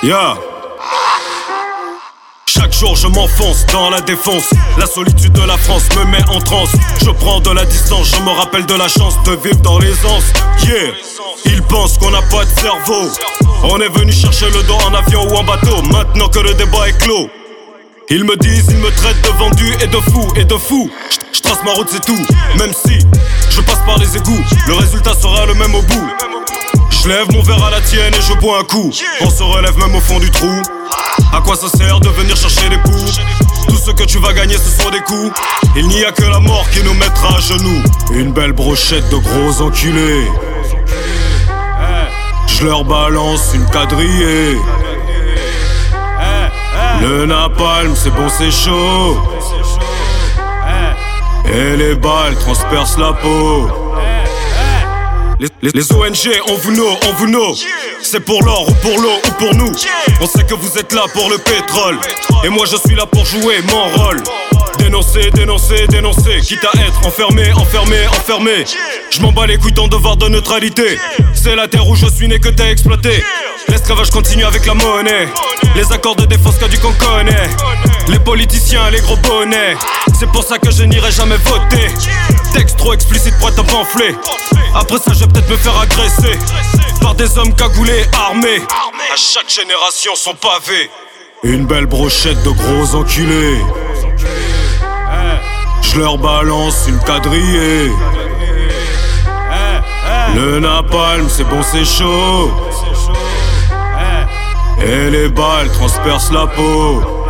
Yeah. Chaque jour je m'enfonce dans la défonce. La solitude de la France me met en transe. Je prends de la distance, je me rappelle de la chance de vivre dans l'aisance. Yeah. Ils pensent qu'on n'a pas de cerveau. On est venu chercher le dos en avion ou en bateau. Maintenant que le débat est clos, ils me disent, ils me traitent de vendu et de fou. Je trace ma route, c'est tout. Même si je passe par les égouts, le résultat sera le même au bout. Je lève mon verre à la tienne et je bois un coup. On se relève même au fond du trou. À quoi ça sert de venir chercher des coups? Tout ce que tu vas gagner ce sont des coups. Il n'y a que la mort qui nous mettra à genoux. Une belle brochette de gros enculés. Je leur balance une quadrillée. Le napalm c'est bon c'est chaud. Et les balles transpercent la peau. Les ONG, on vous know. C'est pour l'or ou pour l'eau ou pour nous. On sait que vous êtes là pour le pétrole. Et moi je suis là pour jouer mon rôle. Dénoncer, quitte à être enfermé. Je m'en bats les couilles ton devoir de neutralité. C'est la terre où je suis né que t'as exploité. L'esclavage continue avec la monnaie. Les accords de défense qu'a du qu'on connaît. Les politiciens, les gros bonnets. C'est pour ça que je n'irai jamais voter. Texte trop explicite pour être un pamphlet. Après ça je vais peut-être me faire agresser par des hommes cagoulés, armés. À chaque génération son pavé. Une belle brochette de gros enculés. Je leur balance une quadrillée. Le napalm c'est bon c'est chaud. Et les balles transpercent la peau.